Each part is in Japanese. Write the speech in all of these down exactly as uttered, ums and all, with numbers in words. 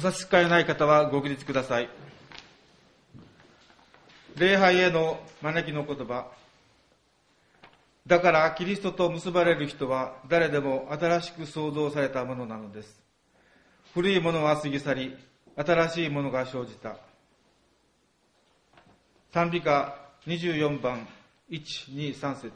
差し支えない方はご起立ください。礼拝への招きの言葉。だからキリストと結ばれる人は誰でも新しく創造されたものなのです。古いものは過ぎ去り、新しいものが生じた。賛美歌にじゅうよんばん、いち、に、さん節。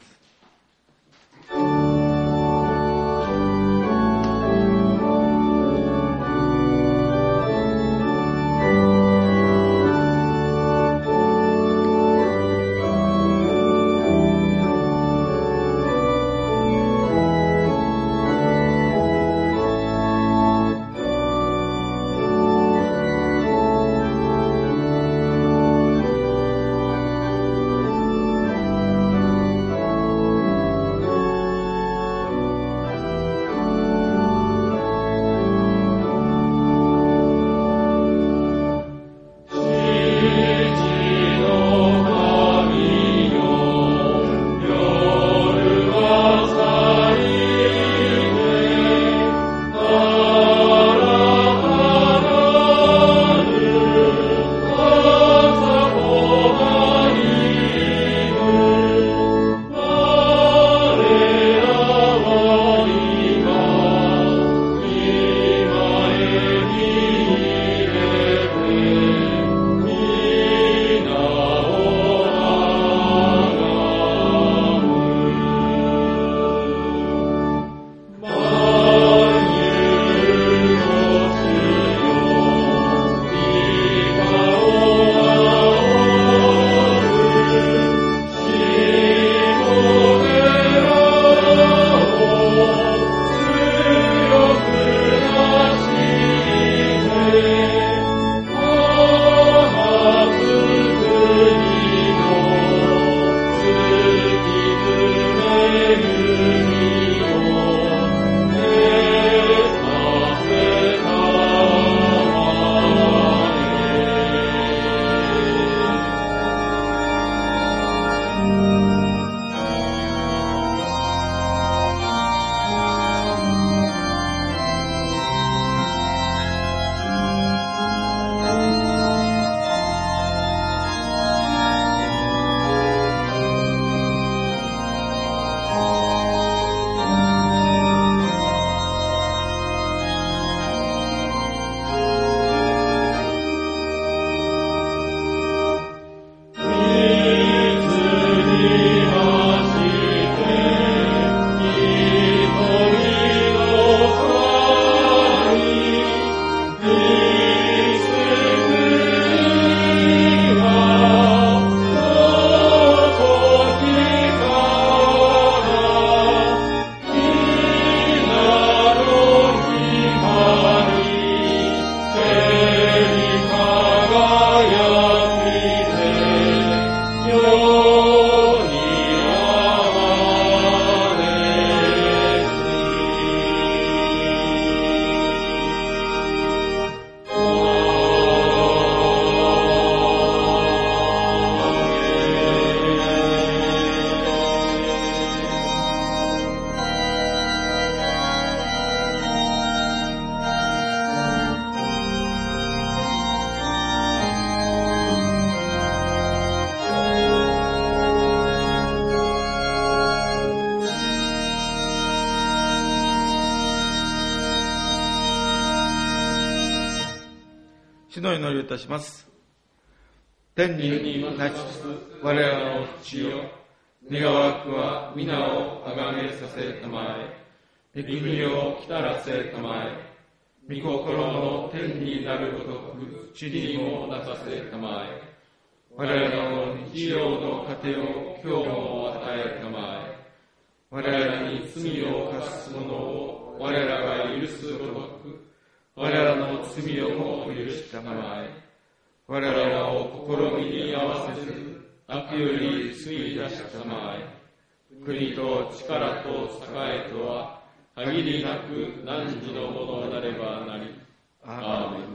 主の祈りをいたします。天になちつ我らの父よ、願わくは皆をあがめさせたまえ、御国を来たらせたまえ、御心の天になるごとく地にもなさせたまえ、我らの日曜の糧を今日も与えたまえ、我らに罪を犯す者を我らが許すごとく我らの罪をも許したまえ、我らを試みに合わせず悪より救い出したまえ、国と力と栄とは限りなく汝のものなればなり。アーメン。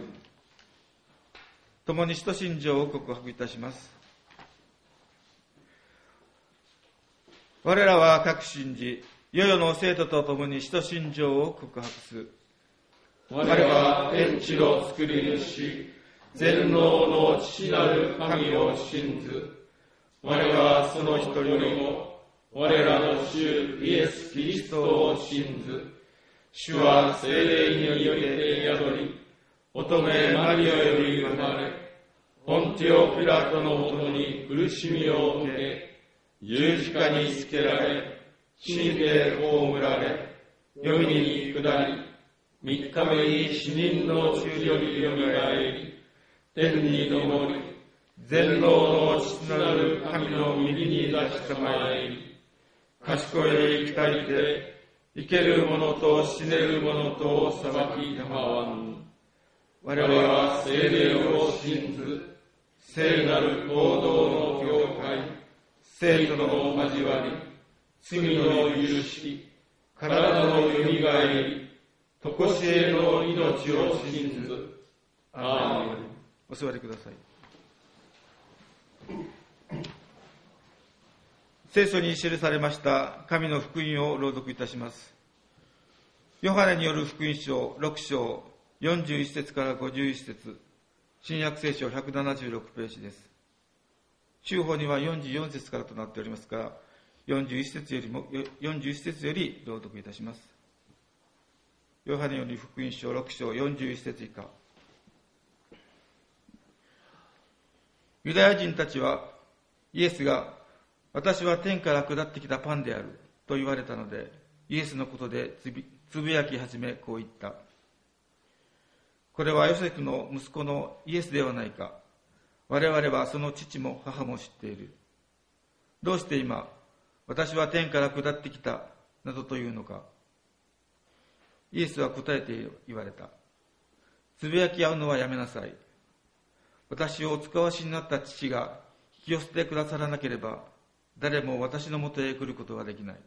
共に使徒信条を告白いたします。我らは各信じ、世々の生徒と共に使徒信条を告白する。 我は天地の作り主、全能の父なる神を信ず。我はその一人の我らの主イエス・キリストを信ず。主は聖霊によって宿り、乙女マリアより生まれ、ポンティオ・ピラトのもとに苦しみを受け、十字架につけられ、死にて葬られ、黄泉に下り、三日目に死人の中よりよみがえり、天に昇り、全能の父なる神の右に出したまえり、賢い生きたりて、生ける者と死ねる者とを裁きたまわん。我々は聖霊を信ず、聖なる行動の教会、聖徒の交わり、罪の許し、体のよみがえり、とこしえの命を信ず。アーメン。 お座りください。聖書に記されました神の福音を朗読いたします。ヨハネによる福音書ろく章よんじゅういち節からごじゅういち節、新約聖書ひゃくななじゅうろくページです。修法にはよんじゅうよん節からとなっておりますが、よんじゅういち節よりもよんじゅういち節より朗読いたします。ヨハネによる福音書ろく章よんじゅういち節以下。ユダヤ人たちはイエスが私は天から下ってきたパンであると言われたので、イエスのことでつぶつぶやき始めこう言った。これはヨセフの息子のイエスではないか。我々はその父も母も知っている。どうして今私は天から下ってきたなどというのか。イエスは答えて言われた。つぶやき合うのはやめなさい。私をお使わしになった父が引き寄せてくださらなければ、誰も私のもとへ来ることができない。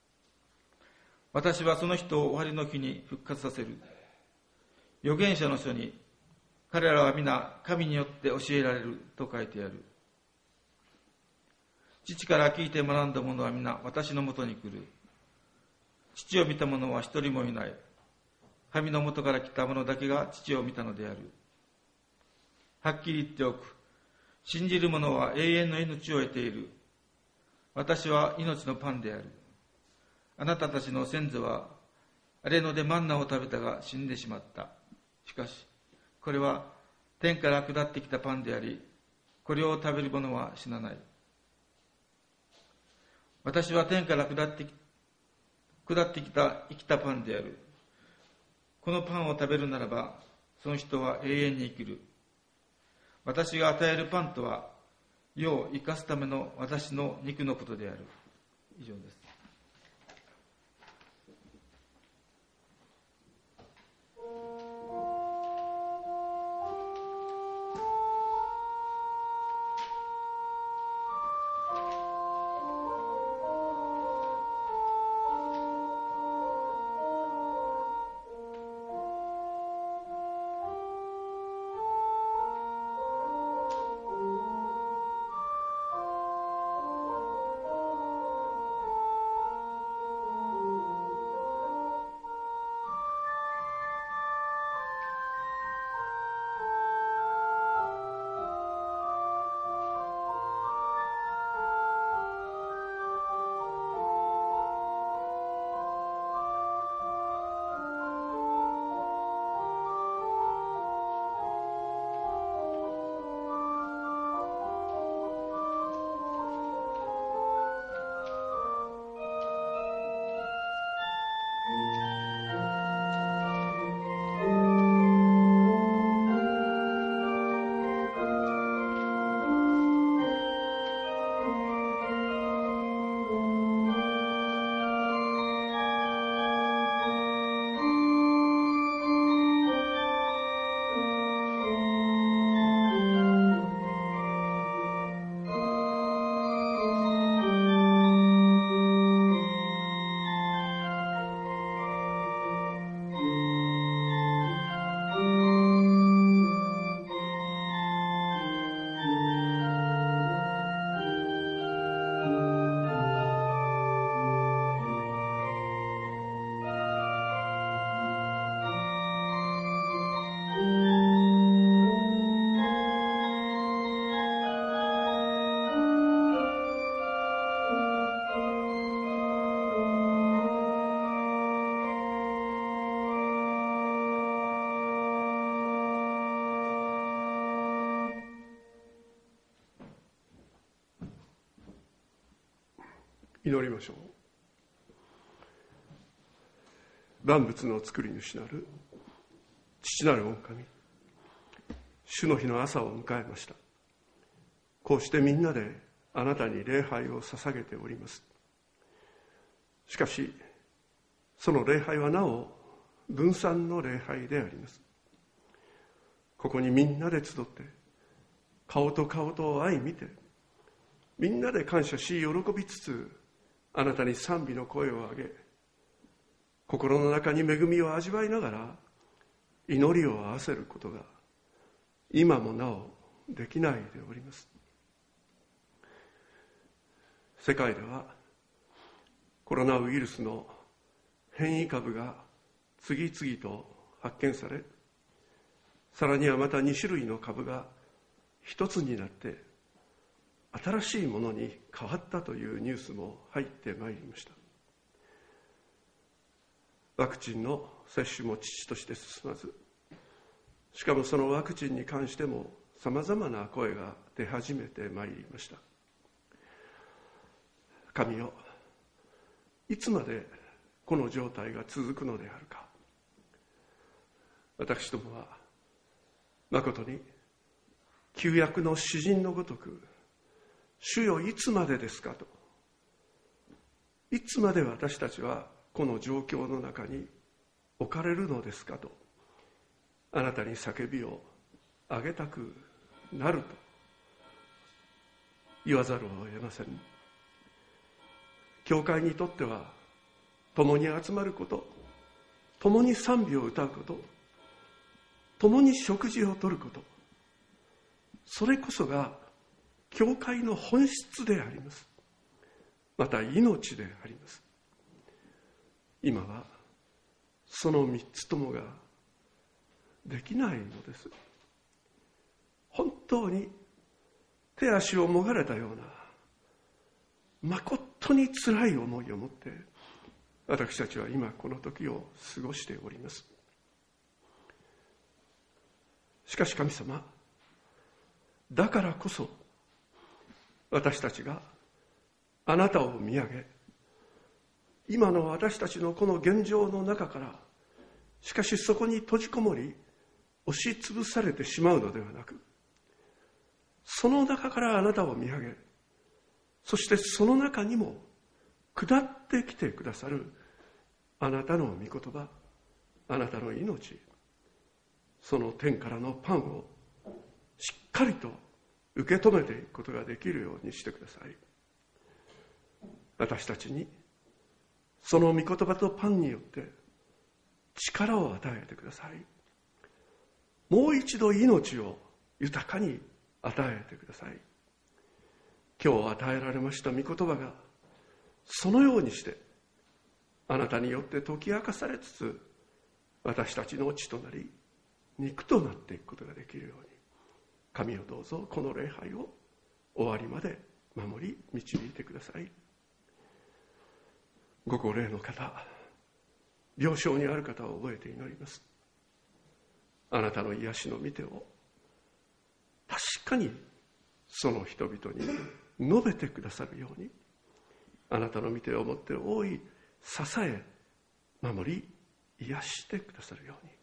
私はその人を終わりの日に復活させる。預言者の書に、彼らは皆神によって教えられると書いてある。父から聞いて学んだ者は皆私のもとに来る。父を見た者は一人もいない。神のもとから来た者だけが父を見たのである。はっきり言っておく。信じる者は永遠の命を得ている。私は命のパンである。あなたたちの先祖は荒れ野でマンナを食べたが死んでしまった。しかしこれは天から下ってきたパンであり、これを食べる者は死なない。私は天から下ってき下ってきた生きたパンである。このパンを食べるならばその人は永遠に生きる。私が与えるパンとは世を生かすための私の肉のことである。以上です。 祈りましょう。万物の作り主なる父なる御神、主の日の朝を迎えました。こうしてみんなであなたに礼拝を捧げております。しかしその礼拝はなお分散の礼拝であります。ここにみんなで集って顔と顔と相見て、みんなで感謝し喜びつつあなたに賛美の声を上げ、心の中に恵みを味わいながら祈りを合わせることが今もなおできないでおります。世界ではコロナウイルスの変異株が次々と発見され、さらにはまたに種類の株が一つになって新しいものに変わったというニュースも入ってまいりました。ワクチンの接種も遅々として進まず、しかもそのワクチンに関してもさまざまな声が出始めてまいりました。神よ、いつまでこの状態が続くのであるか。私どもはまことに旧約の詩人のごとく、主よいつまでですかと、いつまで私たちはこの状況の中に置かれるのですかと、あなたに叫びを上げたくなると言わざるを得ません。教会にとっては共に集まること、共に賛美を歌うこと、共に食事をとること、それこそが教会の本質であります。また命であります。今はその三つともができないのです。本当に手足をもがれたような、まことにつらい思いを持って私たちは今この時を過ごしております。しかし神様、だからこそ私たちがあなたを見上げ、今の私たちのこの現状の中から、しかしそこに閉じこもり押しつぶされてしまうのではなく、その中からあなたを見上げ、そしてその中にも下ってきてくださるあなたの御言葉、あなたの命、その天からのパンをしっかりと受け止めていくことができるようにしてください。私たちにその御言葉とパンによって力を与えてください。もう一度命を豊かに与えてください。今日与えられました御言葉がそのようにしてあなたによって解き明かされつつ、私たちの血となり肉となっていくことができるように、神をどうぞこの礼拝を終わりまで守り導いてください。ご高齢の方、病床にある方を覚えて祈ります。あなたの癒しの御手を確かにその人々に述べてくださるように、あなたの御手をもって覆い支え守り癒してくださるように。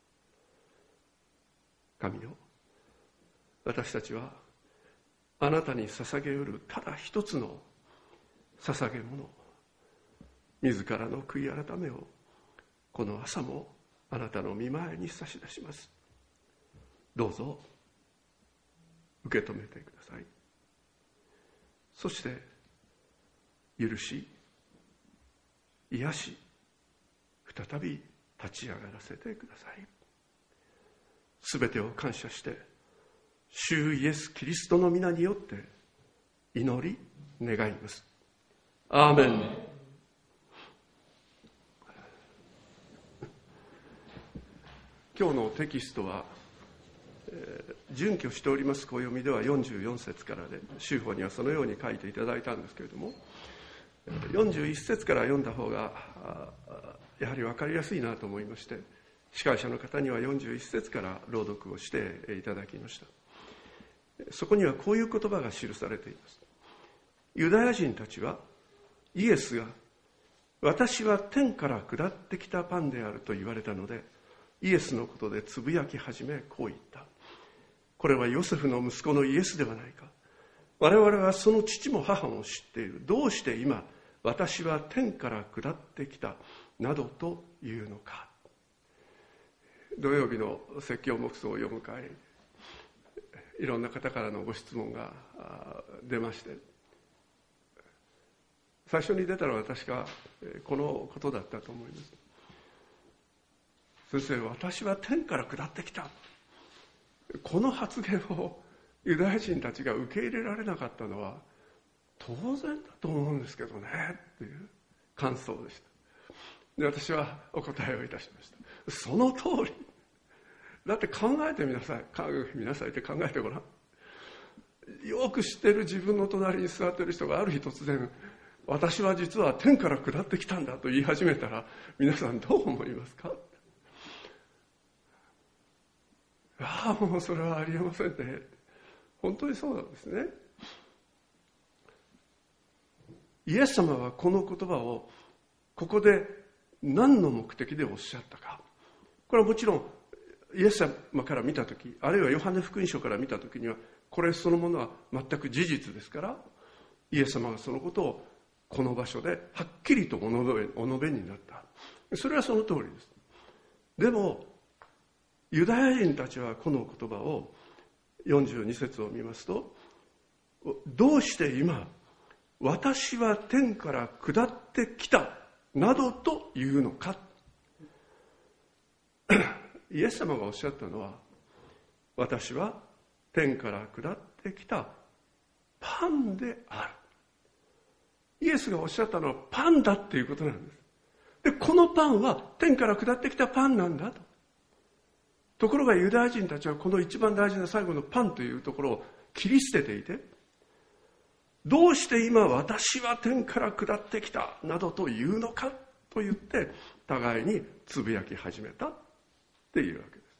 神よ、私たちはあなたに捧げうるただ一つの捧げ物、自らの悔い改めをこの朝もあなたの御前に差し出します。どうぞ受け止めてください。そして許し癒し再び立ち上がらせてください。すべてを感謝して主イエスキリストの皆によって祈り願います。アーメン。今日のテキストは、えー、準拠しております小読みではよんじゅうよん節からで、修法にはそのように書いていただいたんですけれども、よんじゅういち節から読んだ方がやはり分かりやすいなと思いまして、司会者の方にはよんじゅういち節から朗読をしていただきました。そこにはこういう言葉が記されています。ユダヤ人たちはイエスが私は天から下ってきたパンであると言われたので、イエスのことでつぶやき始めこう言った。これはヨセフの息子のイエスではないか。我々はその父も母も知っている。どうして今私は天から下ってきたなどというのか。土曜日の説教黙想を読む会、いろんな方からのご質問が出まして、最初に出たのは確かこのことだったと思います。先生、私は天から下ってきた、この発言をユダヤ人たちが受け入れられなかったのは当然だと思うんですけどねっていう感想でした。で、私はお答えをいたしました。その通りだって、考えてみなさい、考えてみなさいって考えてごらん。よく知っている自分の隣に座っている人がある日突然、私は実は天から下ってきたんだと言い始めたら、皆さんどう思いますか？ああ、もうそれはありえませんね。本当にそうなんですね。イエス様はこの言葉をここで何の目的でおっしゃったか。これはもちろんイエス様から見たとき、あるいはヨハネ福音書から見たときには、これそのものは全く事実ですから、イエス様がそのことをこの場所ではっきりとお述べ、お述べになった。それはその通りです。でもユダヤ人たちはこの言葉をよんじゅうに節を見ますと、どうして今私は天から下ってきたなどというのか。イエス様がおっしゃったのは、私は天から下ってきたパンである。イエスがおっしゃったのはパンだっていうことなんです。で、このパンは天から下ってきたパンなんだと。ところがユダヤ人たちはこの一番大事な最後のパンというところを切り捨てていて、どうして今私は天から下ってきたなどというのかと言って互いにつぶやき始めたっていうわけです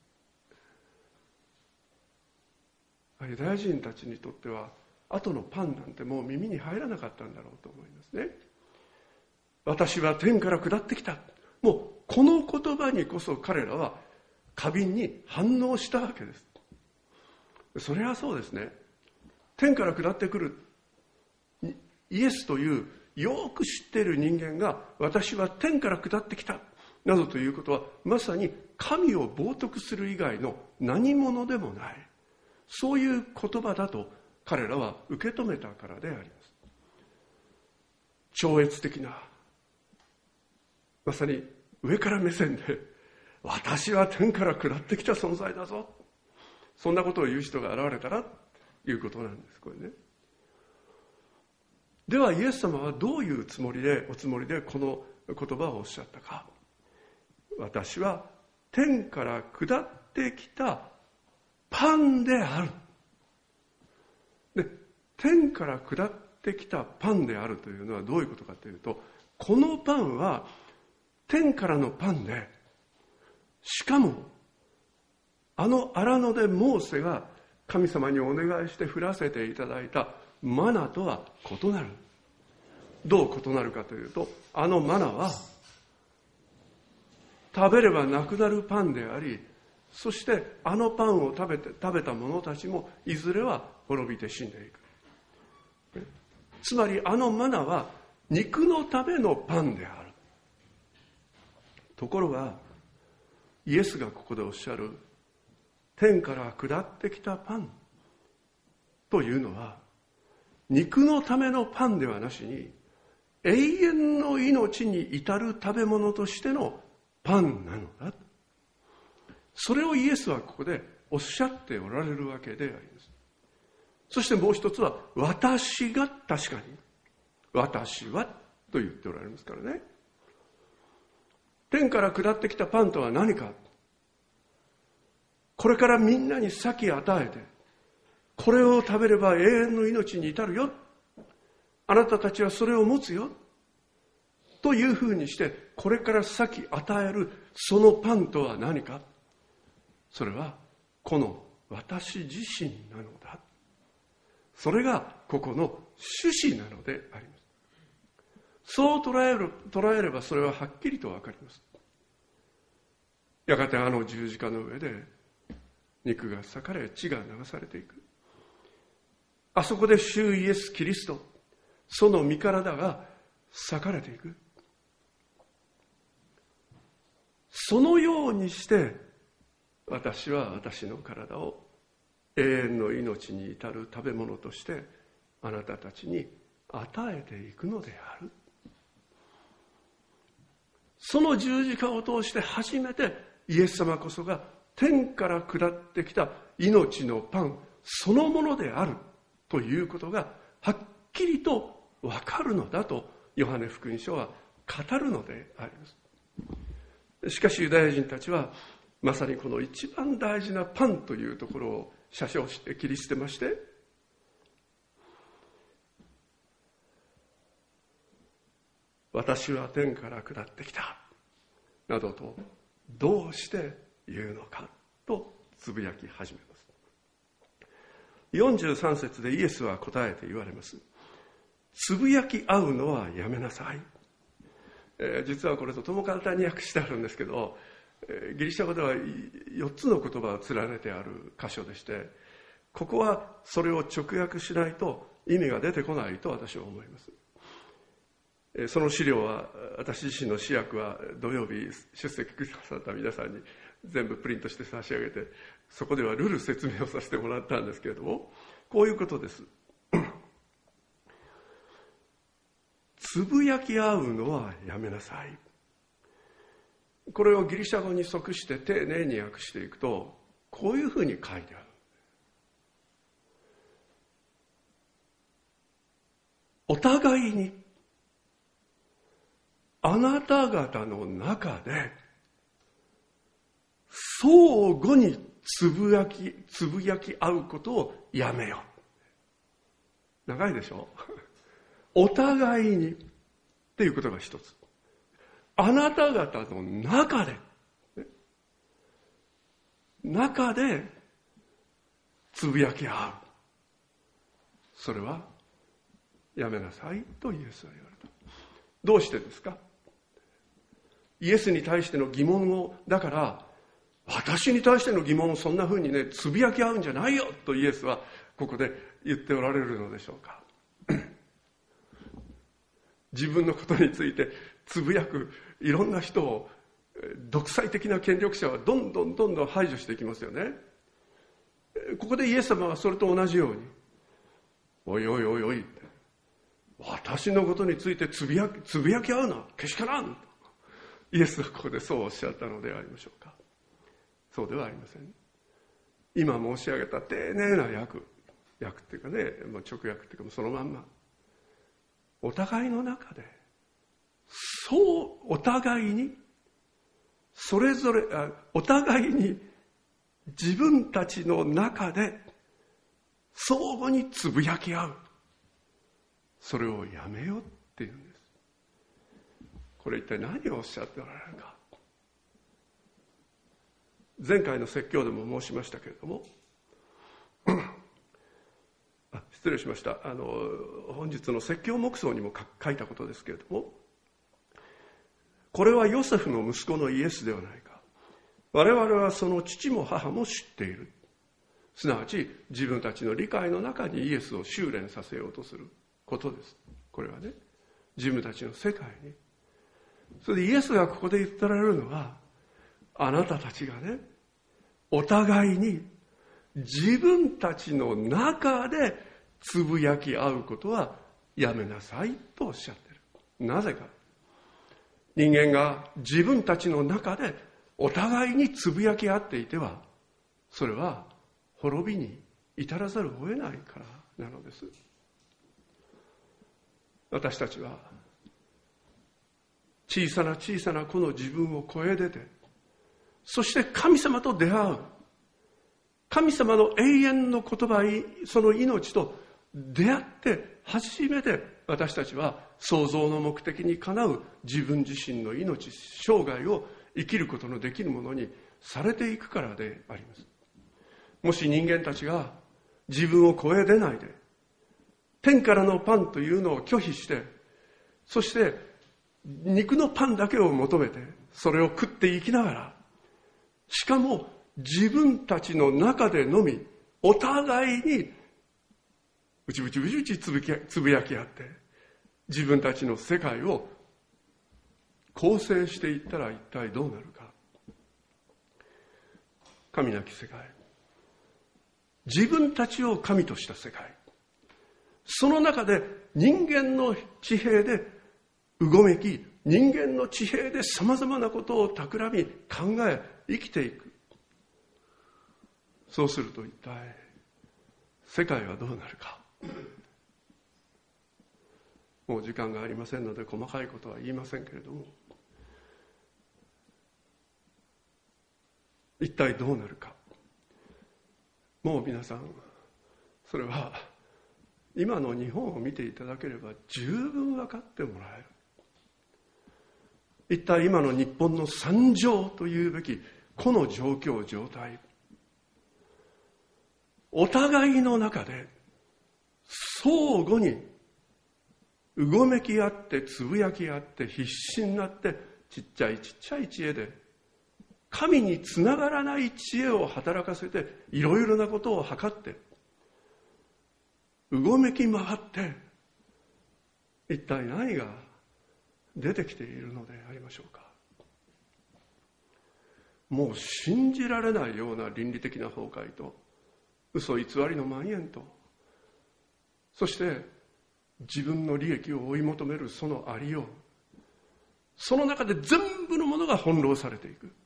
。ユダヤ人たちにとっては後のパンなんてもう耳に入らなかったんだろうと思いますね。私は天から下ってきた、もうこの言葉にこそ彼らは過敏に反応したわけです。それはそうですね。天から下ってくるイエスというよく知っている人間が私は天から下ってきたなどということは、まさに神を冒涜する以外の何者でもない、そういう言葉だと彼らは受け止めたからであります。超越的な、まさに上から目線で私は天から下ってきた存在だぞ、そんなことを言う人が現れたらということなんです。これね。ではイエス様はどういうつもりでおつもりでこの言葉をおっしゃったか。私は天から下ってきたパンである。で、天から下ってきたパンであるというのはどういうことかというと、このパンは天からのパンで、しかもあの荒野でモーセが神様にお願いして降らせていただいたマナとは異なる。どう異なるかというと、あのマナは食べればなくなるパンであり、そしてあのパンを食べて食べた者たちもいずれは滅びて死んでいく。つまりあのマナは肉のためのパンである。ところがイエスがここでおっしゃる天から下ってきたパンというのは、肉のためのパンではなしに永遠の命に至る食べ物としてのパンなのだ。それをイエスはここでおっしゃっておられるわけであります。そしてもう一つは、私が、確かに私はと言っておられますからね。天から下ってきたパンとは何か。これからみんなに先与えて、これを食べれば永遠の命に至るよ、あなたたちはそれを持つよというふうにして、これから先与えるそのパンとは何か。それはこの私自身なのだ。それがここの趣旨なのであります。 そう捉える、捉えればそれははっきりとわかります。やがてあの十字架の上で肉が裂かれ、血が流されていく。あそこで主イエス・キリスト、その身体が裂かれていく。そのようにして私は私の体を永遠の命に至る食べ物としてあなたたちに与えていくのである。その十字架を通して初めてイエス様こそが天から下ってきた命のパンそのものであるということがはっきりと分かるのだとヨハネ福音書は語るのであります。しかしユダヤ人たちはまさにこの一番大事なパンというところを写生して切り捨てまして、私は天から下ってきたなどとどうして言うのかとつぶやき始めます。よんじゅうさん節でイエスは答えて言われます。つぶやき合うのはやめなさい。えー、実はこれとても簡単に訳してあるんですけど、えー、ギリシャ語ではよっつの言葉を連ねてある箇所でして、ここはそれを直訳しないと意味が出てこないと私は思います。えー、その資料は私自身の試訳は土曜日出席くださった皆さんに全部プリントして差し上げて、そこではルール説明をさせてもらったんですけれども、こういうことです。つぶやき合うのはやめなさい。これをギリシャ語に即して丁寧に訳していくとこういうふうに書いてある。お互いにあなた方の中で相互につぶやきつぶやき合うことをやめよう。長いでしょ。お互いにっていうことが一つ。あなた方の中で、ね、中でつぶやき合う。それはやめなさいとイエスは言われた。どうしてですか？イエスに対しての疑問を、だから私に対しての疑問をそんな風にねつぶやき合うんじゃないよとイエスはここで言っておられるのでしょうか。自分のことについてつぶやくいろんな人を独裁的な権力者はどんどんどんどん排除していきますよね。ここでイエス様はそれと同じように、おいおいおいおい、私のことについてつぶやき、つぶやき合うな、けしからん。イエスはここでそうおっしゃったのではありましょうか。そうではありません。今申し上げた丁寧な訳、訳っていうかね、もう直訳っていうかそのまんま。お互いの中で、そう、お互いに、それぞれ、お互いに自分たちの中で相互につぶやき合う。それをやめようっていうんです。これ一体何をおっしゃっておられるか。前回の説教でも申しましたけれども、あ失礼しました。あの本日の説教黙想にも書いたことですけれども、これはヨセフの息子のイエスではないか。我々はその父も母も知っている。すなわち自分たちの理解の中にイエスを修練させようとすることです。これはね、自分たちの世界に。それでイエスがここで言ってられるのは、あなたたちがね、お互いに自分たちの中でつぶやき合うことはやめなさいとおっしゃっている。なぜか。人間が自分たちの中でお互いにつぶやき合っていては、それは滅びに至らざるを得ないからなのです。私たちは小さな小さなこの自分を超え出て、そして神様と出会う。神様の永遠の言葉、その命と出会って初めて私たちは創造の目的にかなう自分自身の命、生涯を生きることのできるものにされていくからであります。もし人間たちが自分を超え出ないで、天からのパンというのを拒否して、 そして肉のパンだけを求めてそれを食っていきながら、しかも自分たちの中でのみお互いにうちうちうちうちつぶやつぶやき合って自分たちの世界を構成していったら一体どうなるか。神なき世界、自分たちを神とした世界、その中で人間の地平でうごめき、人間の地平でさまざまなことを企み考え生きていく。そうすると一体世界はどうなるか。もう時間がありませんので細かいことは言いませんけれども、一体どうなるか。もう皆さん、それは今の日本を見ていただければ十分分かってもらえる。一体今の日本の惨状というべきこの状況状態、お互いの中で相互にうごめき合ってつぶやき合って必死になって、ちっちゃいちっちゃい知恵で神につながらない知恵を働かせていろいろなことを図ってうごめき回って、一体何が出てきているのでありましょうか。もう信じられないような倫理的な崩壊と嘘偽りの蔓延と、そして自分の利益を追い求めるそのありよう、その中で全部のものが翻弄されていく。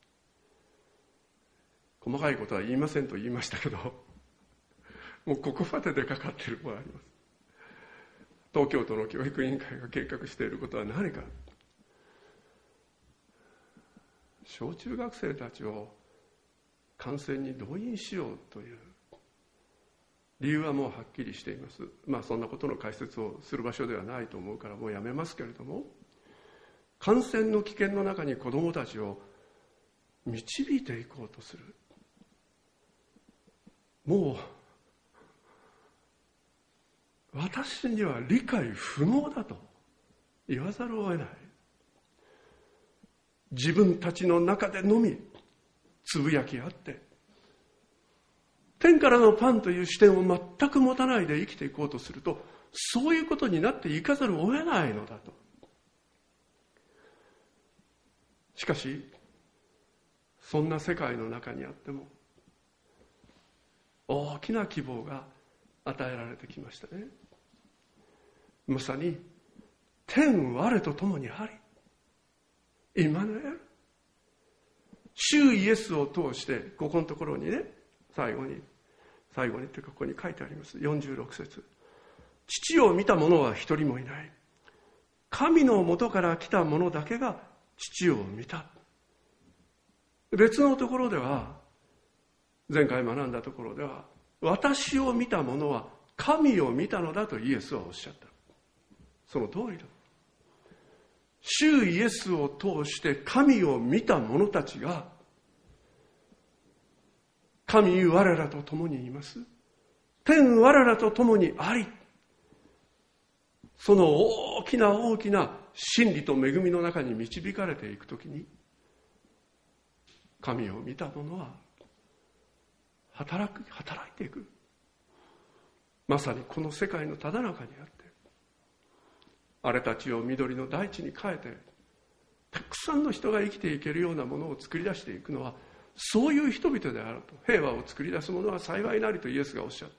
細かいことは言いませんと言いましたけど、もうここまで出かかっているものがあります。東京都の教育委員会が計画していることは何か。小中学生たちを観戦に動員しようという理由はもうはっきりしています。まあそんなことの解説をする場所ではないと思うからもうやめますけれども、感染の危険の中に子どもたちを導いていこうとする。もう私には理解不能だと言わざるを得ない。自分たちの中でのみつぶやき合って、天からのパンという視点を全く持たないで生きていこうとすると、そういうことになっていかざるを得ないのだと。しかしそんな世界の中にあっても大きな希望が与えられてきましたね。まさに天我と共にあり、イマヌエル、主イエスを通して、ここのところにね、最後に最後にというかここに書いてあります。よんじゅうろく節、父を見た者は一人もいない、神のもとから来た者だけが父を見た。別のところでは、前回学んだところでは、私を見た者は神を見たのだとイエスはおっしゃった。その通りだ。主イエスを通して神を見た者たちが、神我らと共にいます、天我らと共にあり、その大きな大きな真理と恵みの中に導かれていくときに、神を見た者は働く働いていく。まさにこの世界のただ中にあって、荒れた地を緑の大地に変えて、たくさんの人が生きていけるようなものを作り出していくのは、そういう人々であると。平和を作り出す者は幸いなりとイエスがおっしゃった。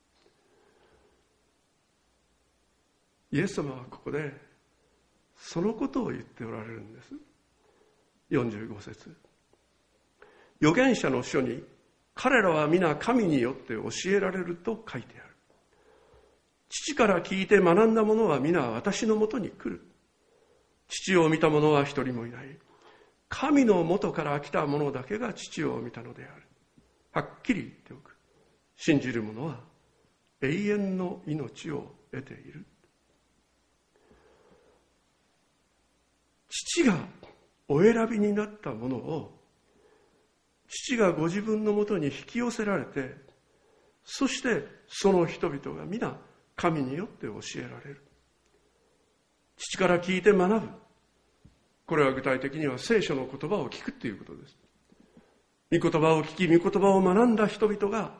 イエス様はここでそのことを言っておられるんです。よんじゅうご節、預言者の書に、彼らは皆神によって教えられると書いてある。父から聞いて学んだ者は皆私のもとに来る。父を見た者は一人もいない。神のもとから来た者だけが父を見たのである。はっきり言っておく。信じる者は永遠の命を得ている。父がお選びになったものを、父がご自分のもとに引き寄せられて、そしてその人々が皆神によって教えられる。 父から聞いて学ぶ。これは具体的には聖書の言葉を聞くということです。御言葉を聞き、御言葉を学んだ人々が、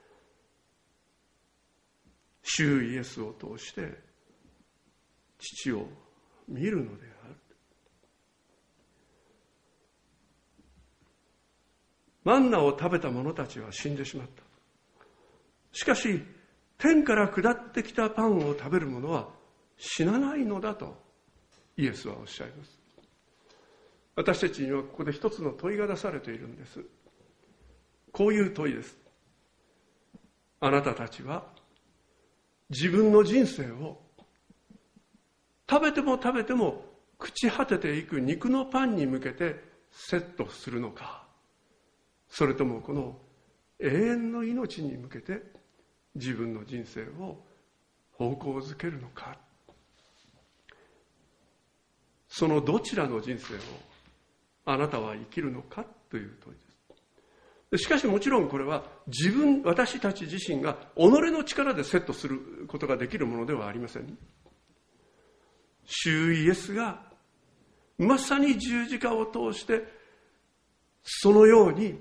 主イエスを通して父を見るのである。マンナを食べた者たちは死んでしまった。しかし、天から下ってきたパンを食べる者は死なないのだとイエスはおっしゃいます。私たちにはここで一つの問いが出されているんです。こういう問いです。あなたたちは自分の人生を食べても食べても朽ち果てていく肉のパンに向けてセットするのか、それともこの永遠の命に向けて自分の人生を方向づけるのか。そのどちらの人生をあなたは生きるのかという問いです。しかしもちろんこれは自分、私たち自身が己の力でセットすることができるものではありません。主イエスがまさに十字架を通してそのように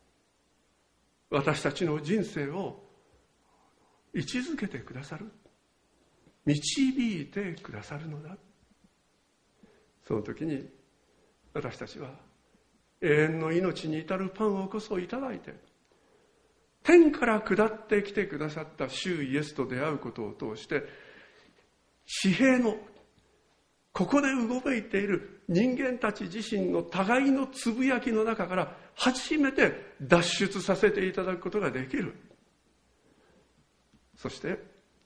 私たちの人生を位置づけてくださる、導いてくださるのだ。その時に私たちは永遠の命に至るパンをこそいただいて、天から下ってきてくださった主イエスと出会うことを通して、地平のここで動いている人間たち自身の互いのつぶやきの中から初めて脱出させていただくことができる。そして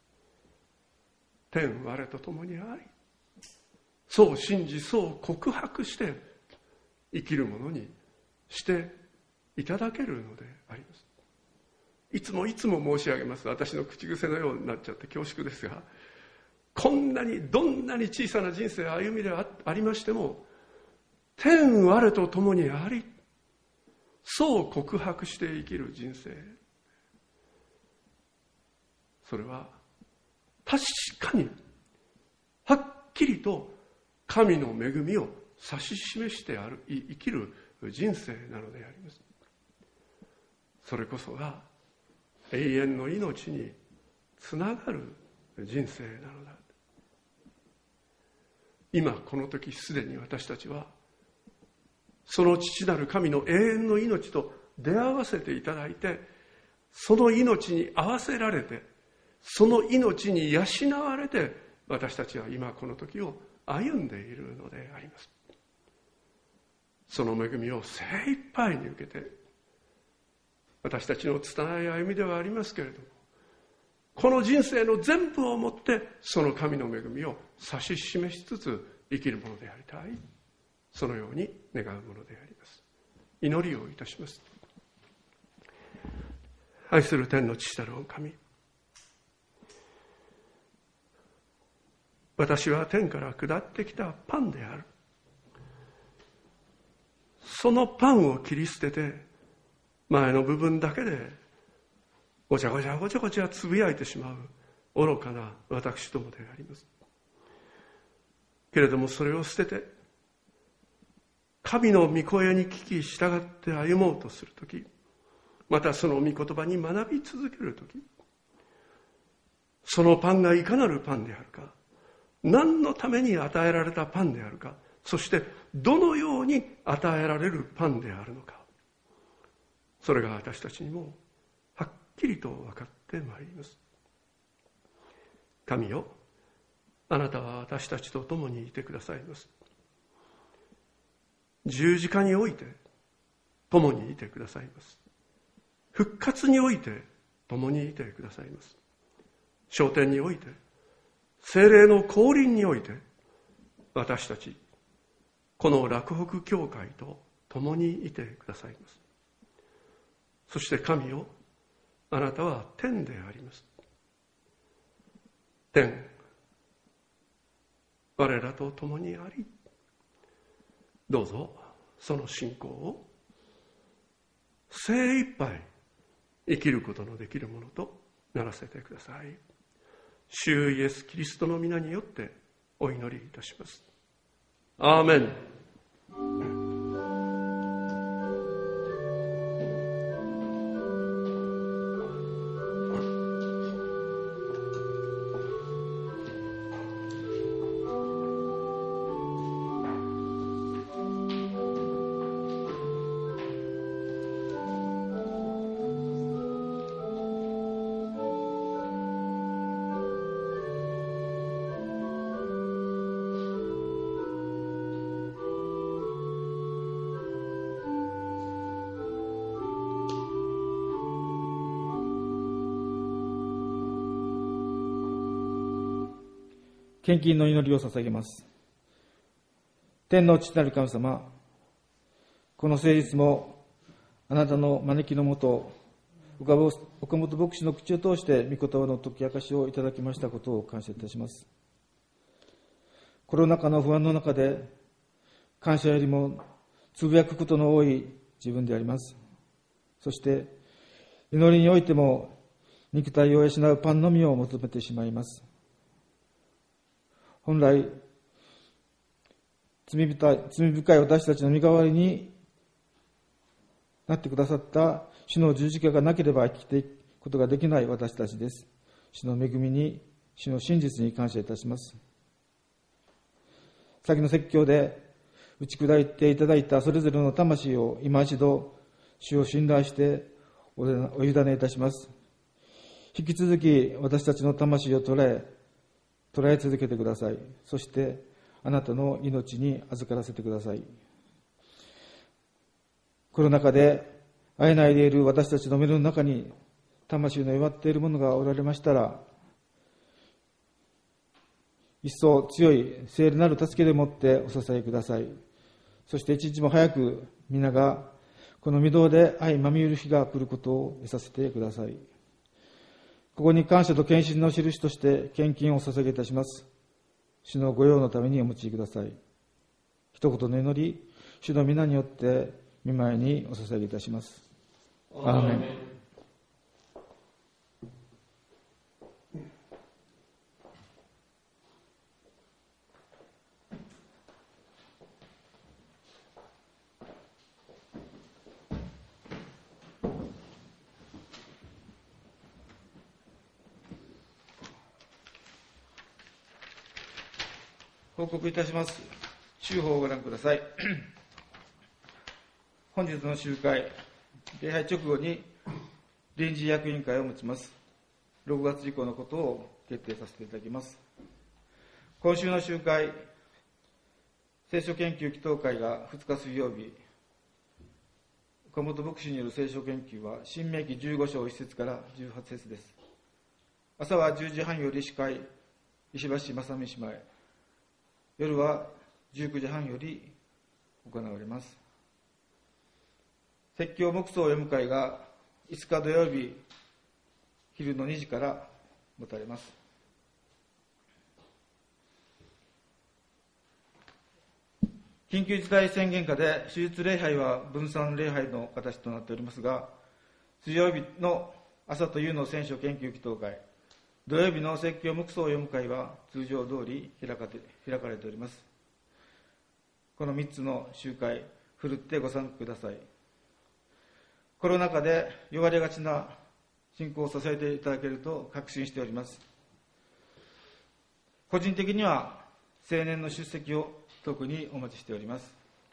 天我と共にあり、そう信じ、そう告白して生きるものにしていただけるのであります。いつもいつも申し上げます。私の口癖のようになっちゃって恐縮ですが、こんなにどんなに小さな人生歩みでありましても、天我と共にあり、そう告白して生きる人生、それは確かにはっきりと神の恵みを指し示してある生きる人生なのであります。それこそが永遠の命につながる人生なのだ。今この時すでに私たちはその父なる神の永遠の命と出会わせていただいて、その命に合わせられて、その命に養われて、私たちは今この時を歩んでいるのであります。その恵みを精一杯に受けて、私たちの拙い歩みではありますけれども、この人生の全部をもってその神の恵みを指し示しつつ生きるものでありたい、そのように願うものであります。祈りをいたします。愛する天の父たる御神、私は天から下ってきたパンである。そのパンを切り捨てて、前の部分だけでごちゃごちゃごちゃごちゃつぶやいてしまう愚かな私どもであります。けれどもそれを捨てて、神の御声に聞き従って歩もうとするとき、またその御言葉に学び続けるとき、そのパンがいかなるパンであるか、何のために与えられたパンであるか、そしてどのように与えられるパンであるのか、それが私たちにもはっきりと分かってまいります。神よ、あなたは私たちと共にいてくださいます。十字架において共にいてくださいます。復活において共にいてくださいます。昇天において、聖霊の降臨において、私たちこの洛北教会と共にいてくださいます。そして神よ、あなたは天であります。天、我らと共にあり、どうぞその信仰を精一杯生きることのできるものとならせてください。主イエスキリストの皆によってお祈りいたします。アーメン。 献金の祈りを捧げます。天の父なる神様、この誠実もあなたの招きのもと、岡本牧師の口を通して御言葉の解き明かしをいただきましたことを感謝いたします。コロナ禍の不安の中で、感謝よりもつぶやくことの多い自分であります。そして祈りにおいても肉体を養うパンのみを求めてしまいます。本来、罪深い、罪深い私たちの身代わりになってくださった主の十字架がなければ生きていくことができない私たちです。主の恵みに、主の真実に感謝いたします。先の説教で打ち砕いていただいたそれぞれの魂を今一度主を信頼してお委ねいたします。引き続き私たちの魂を捉え、捉え続けてください。そしてあなたの命に預からせてください。コロナ禍で会えないでいる私たちの目の中に魂の弱っている者がおられましたら、一層強い聖なる助けでもってお支えください。そして一日も早く皆がこの御堂で相まみえる日が来ることを得させてください。ここに感謝と献身の印として献金を捧げいたします。主の御用のためにお持ちください。一言の祈り、主の皆によって御前にお捧げいたします。アーメン。報告いたします。週報をご覧ください。本日の集会、礼拝直後に臨時役員会を持ちます。ろくがつ以降のことを決定させていただきます。今週の集会、聖書研究祈祷会がふつか水曜日、岡本牧師による聖書研究は、新明記じゅうご章いち節からじゅうはち節です。朝はじゅうじはんより司会、石橋正美姉妹、夜はじゅうくじはんより行われます。説教黙想読む会がいつか土曜日昼のにじから持たれます。緊急事態宣言下で手術礼拝は分散礼拝の形となっておりますが、水曜日の朝と夕の聖書研究祈祷会、土曜日の説教黙想を読む会は通常通り開かて開かれております。このみっつの集会、ふるってご参加ください。コロナ禍で弱りがちな信仰を支えていただけると確信しております。個人的には青年の出席を特にお待ちしております。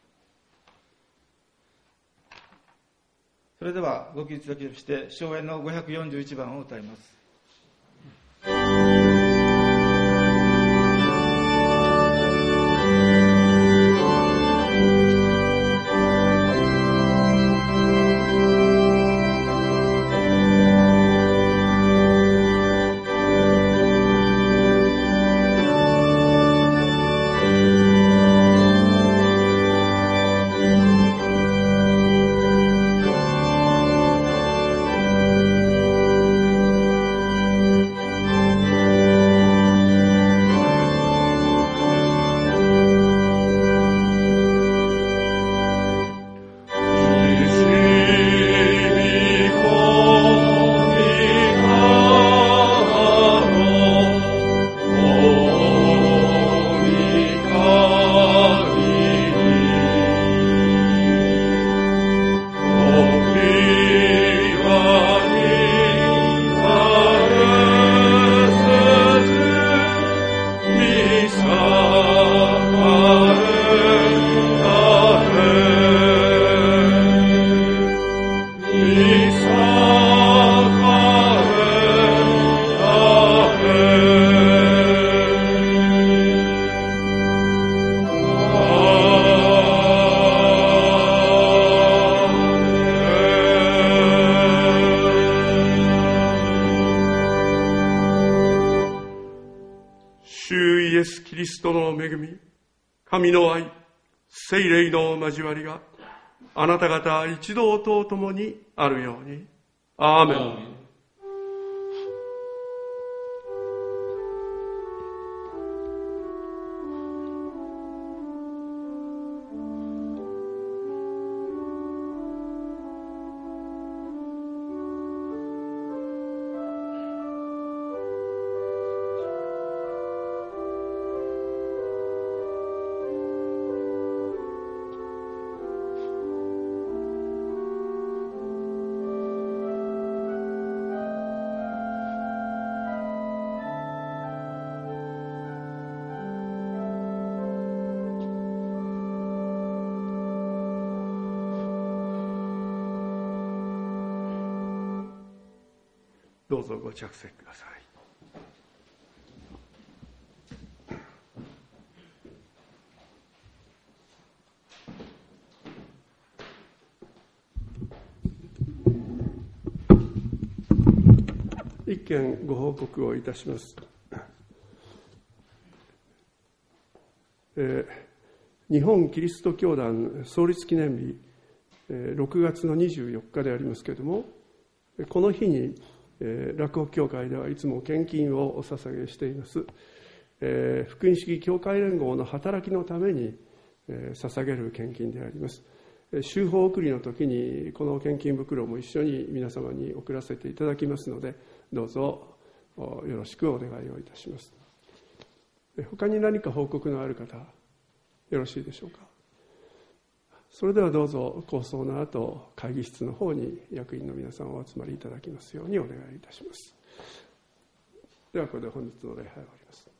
それではご起立だけして唱詠のごひゃくよんじゅういちばんを歌います。 「 キリストの恵み、神の愛、聖霊の交わりがあなた方一同と共にあるように。アーメン。アーメン。どうぞご着席ください。一件ご報告をいたします。えー、日本キリスト教団創立記念日、えー、ろくがつのにじゅうよっかでありますけれども、この日にえー、洛北教会ではいつも献金をお捧げしています、えー、福音主義教会連合の働きのために、えー、捧げる献金であります。週報送りの時にこの献金袋も一緒に皆様に送らせていただきますので、どうぞよろしくお願いをいたします。他に何か報告のある方よろしいでしょうか。それではどうぞ構想の後、会議室の方に役員の皆さんお集まりいただきますようにお願いいたします。ではこれで本日の礼拝を終わります。